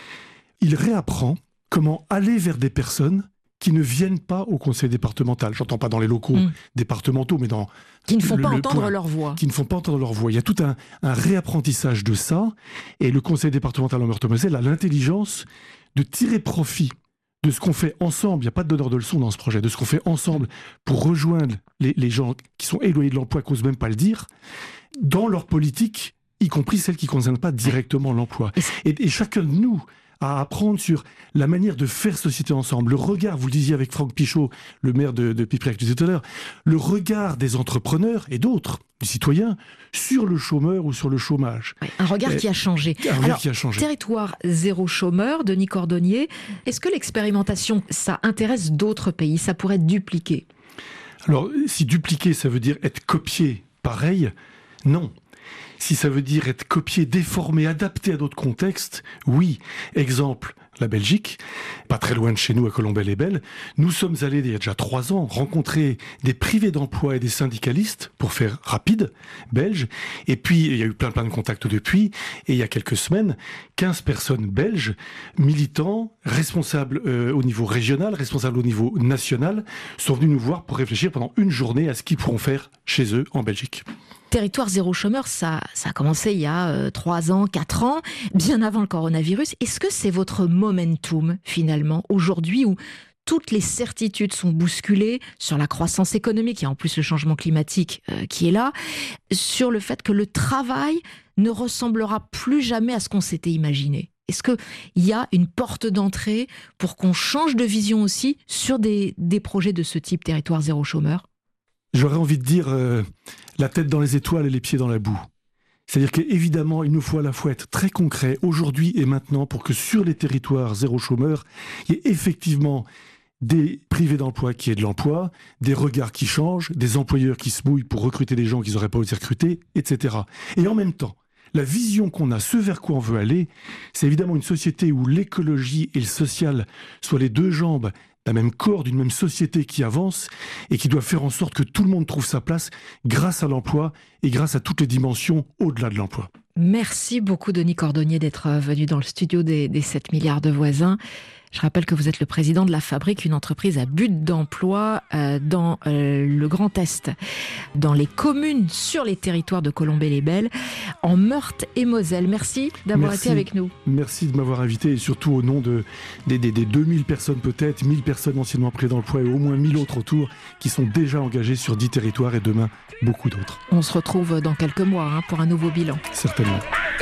S9: Il réapprend comment aller vers des personnes qui ne viennent pas au conseil départemental. J'entends pas dans les locaux départementaux, mais dans...
S2: Qui ne font pas entendre leur voix.
S9: Qui ne font pas entendre leur voix. Il y a tout un réapprentissage de ça, et le conseil départemental en Meurthe-et-Moselle a l'intelligence de tirer profit de ce qu'on fait ensemble. Il n'y a pas de donneur de leçons dans ce projet, de ce qu'on fait ensemble pour rejoindre les gens qui sont éloignés de l'emploi, qui n'osent même pas le dire, dans leur politique, y compris celles qui ne concernent pas directement l'emploi. Et chacun de nous à apprendre sur la manière de faire société ensemble. Le regard, vous le disiez avec Franck Pichot, le maire de Pipriac tout à l'heure, le regard des entrepreneurs et d'autres, des citoyens, sur le chômeur ou sur le chômage.
S2: Un regard qui a changé. Territoire zéro chômeur, Denis Cordonnier, est-ce que l'expérimentation, ça intéresse d'autres pays? Ça pourrait être dupliqué?
S9: Alors, si dupliquer, ça veut dire être copié pareil, non. Si ça veut dire être copié, déformé, adapté à d'autres contextes, oui. Exemple, la Belgique, pas très loin de chez nous, à Colombey-les-Belles. Nous sommes allés, il y a déjà 3 ans, rencontrer des privés d'emploi et des syndicalistes, pour faire rapide, belges. Et puis, il y a eu plein de contacts depuis. Et il y a quelques semaines, 15 personnes belges, militants, responsables au niveau régional, responsables au niveau national, sont venus nous voir pour réfléchir pendant une journée à ce qu'ils pourront faire chez eux en Belgique.
S2: Territoire zéro chômeur, ça a commencé il y a 3 ans, 4 ans, bien avant le coronavirus. Est-ce que c'est votre momentum, finalement, aujourd'hui, où toutes les certitudes sont bousculées sur la croissance économique, il y a en plus le changement climatique qui est là, sur le fait que le travail ne ressemblera plus jamais à ce qu'on s'était imaginé? Est-ce qu'il y a une porte d'entrée pour qu'on change de vision aussi sur des projets de ce type, Territoire zéro chômeur?
S9: J'aurais envie de dire la tête dans les étoiles et les pieds dans la boue. C'est-à-dire qu'évidemment, il nous faut à la fois être très concret aujourd'hui et maintenant pour que sur les territoires zéro chômeur, il y ait effectivement des privés d'emploi qui aient de l'emploi, des regards qui changent, des employeurs qui se mouillent pour recruter des gens qu'ils n'auraient pas osé recruter, etc. Et en même temps, la vision qu'on a, ce vers quoi on veut aller, c'est évidemment une société où l'écologie et le social soient les deux jambes d'un même corps, d'une même société qui avance et qui doit faire en sorte que tout le monde trouve sa place grâce à l'emploi et grâce à toutes les dimensions au-delà de l'emploi.
S2: Merci beaucoup Denis Cordonnier d'être venu dans le studio des 7 milliards de voisins. Je rappelle que vous êtes le président de La Fabrique, une entreprise à but d'emploi dans le Grand Est, dans les communes, sur les territoires de Colombey-les-Belles, en Meurthe-et-Moselle. Merci d'avoir été avec nous.
S9: Merci de m'avoir invité et surtout au nom des 2000 personnes peut-être, 1000 personnes anciennement privées d'emploi et au moins 1000 autres autour qui sont déjà engagées sur 10 territoires et demain beaucoup d'autres.
S2: On se retrouve dans quelques mois pour un nouveau bilan.
S9: Certainement.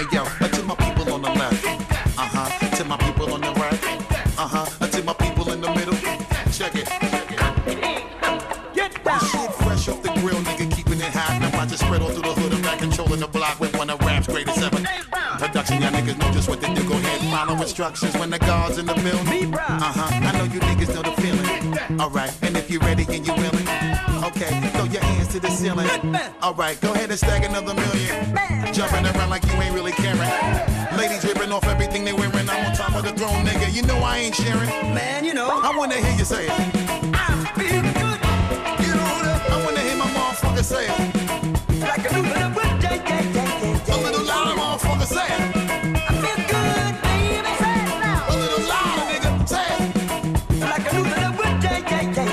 S11: To my people in the middle, check it. Get down. This shit fresh off the grill, nigga, keeping it hot. Now I just spread all through the hood. I'm back controlling the block with one of rap's greatest ever. Production, y'all niggas know just what to do. Go ahead, follow instructions when the guards in the building. I know you niggas know the feeling. Alright, and if you're ready and you're willing, okay, throw your hands to the ceiling. Alright, go ahead and stack another million. Jumping around like you ain't really caring. Ladies ripping off everything they wearing. I'm on top of the throne, nigga. You know I ain't sharing. Man, you know. I wanna hear you say it. I feel good. Get on up. I wanna hear my motherfucker say it. Like a new little good day. A little louder, motherfucker, say it. I feel good, baby, say it now. A little louder, nigga, say it. Like a new little good day.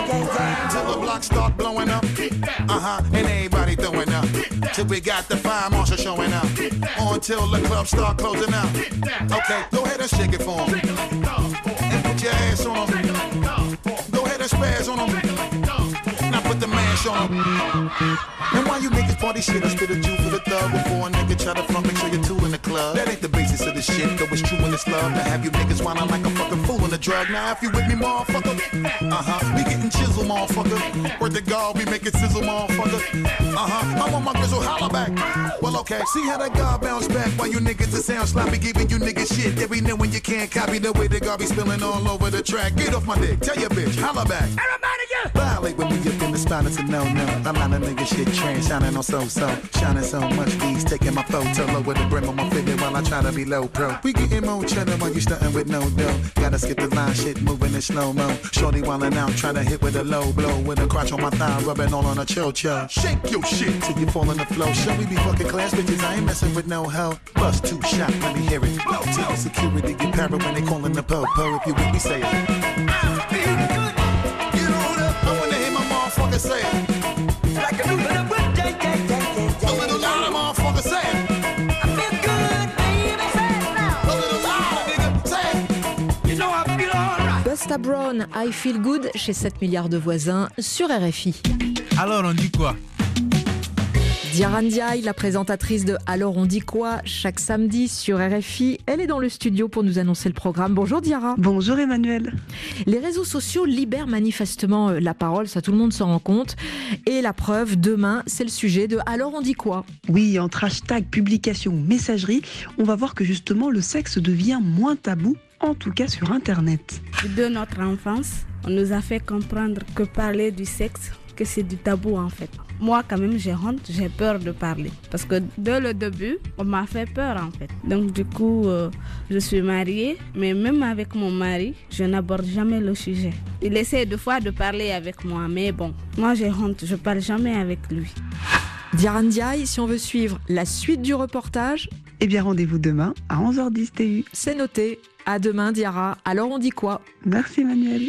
S11: Till the block start blowing up. And everybody throwing up. Till we got the fire marshal showing up. Until the club start closing out. Okay, go ahead and shake it for 'em. And put your ass on 'em. Go ahead and spaz on 'em. Now put the mash on 'em. And while you niggas party shit, I spit a Jew for the thug. Before a nigga try to flunk, make sure you're two in the club. That ain't the basis of the shit, though it's true in this love. To have you niggas whining like a fucking fool in the drug. Now if you with me, motherfucker, we getting chisel, motherfucker. Word to God, we make it sizzle, motherfucker. I'm on my grizzle, holla back. Well, okay, see how that God bounce back while you niggas that sound sloppy, giving you niggas shit every now when you can't copy the way the God be spilling all over the track. Get off my dick, tell your bitch, holla back. Everybody get violate when we up in the spot, it's a no-no. I'm not a nigga shit train, shining on so-so. Shining so much, these taking my photo. Lower the brim on my fitted while I try to be low pro. We getting more cheddar while you stunting with no dough. Gotta skip the line, shit moving in slow-mo. Shorty wildin' out, trying to hit with a low blow. With a crotch on my thigh, rubbing all on a cho-cho. Shake your shit till you fall on the floor. Show we be fucking class bitches, I ain't messing with no hoe. Bust 2 shot, let me hear it. Blow till security get para when they callin' the po-po. If you with me, say it. I feel good. Get on up. I wanna hear my motherfucker say it. Like a new little good day. A little louder, motherfucker, say it. I feel good, baby, say it now. A little louder, nigga, say it. You know I feel alright.
S2: Busta Brown, I Feel Good, chez 7 milliards de voisins sur RFI.
S12: Alors on dit quoi?
S2: Diarra Ndiaye, la présentatrice de Alors on dit quoi chaque samedi sur RFI. Elle est dans le studio pour nous annoncer le programme. Bonjour Diarra.
S13: Bonjour Emmanuel.
S2: Les réseaux sociaux libèrent manifestement la parole, ça tout le monde s'en rend compte. Et la preuve, demain, c'est le sujet de Alors on dit quoi?
S13: Oui, entre hashtag, publication, messagerie, on va voir que justement le sexe devient moins tabou, en tout cas sur Internet.
S14: De notre enfance, on nous a fait comprendre que parler du sexe, que c'est du tabou en fait. Moi quand même j'ai honte, j'ai peur de parler. Parce que dès le début, on m'a fait peur en fait. Donc du coup, je suis mariée, mais même avec mon mari, je n'aborde jamais le sujet. Il essaie deux fois de parler avec moi, mais bon, moi j'ai honte, je parle jamais avec lui.
S2: Diarra Ndiaye, si on veut suivre la suite du reportage,
S13: eh bien rendez-vous demain à 11h10 TU.
S2: C'est noté. À demain Diarra. Alors on dit quoi?
S13: Merci Emmanuel.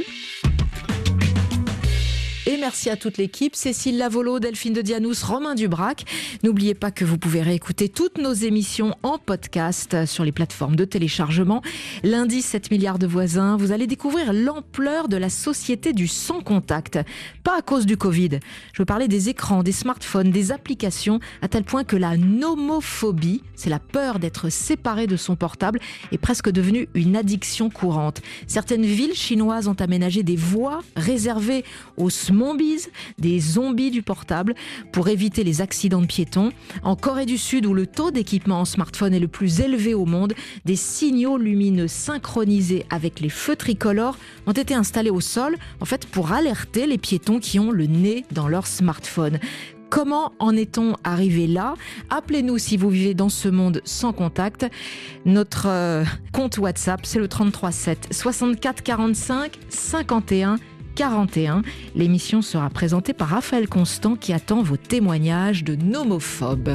S2: Et merci à toute l'équipe, Cécile Lavolo, Delphine de Dianous, Romain Dubrac. N'oubliez pas que vous pouvez réécouter toutes nos émissions en podcast sur les plateformes de téléchargement. Lundi, 7 milliards de voisins, vous allez découvrir l'ampleur de la société du sans contact. Pas à cause du Covid. Je veux parler des écrans, des smartphones, des applications, à tel point que la nomophobie, c'est la peur d'être séparé de son portable, est presque devenue une addiction courante. Certaines villes chinoises ont aménagé des voies réservées aux zombies, des zombies du portable, pour éviter les accidents de piétons. En Corée du Sud, où le taux d'équipement en smartphone est le plus élevé au monde, des signaux lumineux synchronisés avec les feux tricolores ont été installés au sol, en fait, pour alerter les piétons qui ont le nez dans leur smartphone. Comment en est-on arrivé là? Appelez-nous si vous vivez dans ce monde sans contact. Notre compte WhatsApp, c'est le 33 7 64 45 51 41. L'émission sera présentée par Raphaël Constant qui attend vos témoignages de nomophobes.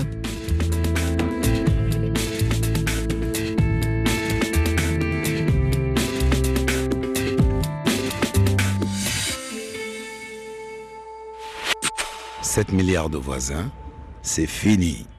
S2: «
S1: 7 milliards de voisins, c'est fini.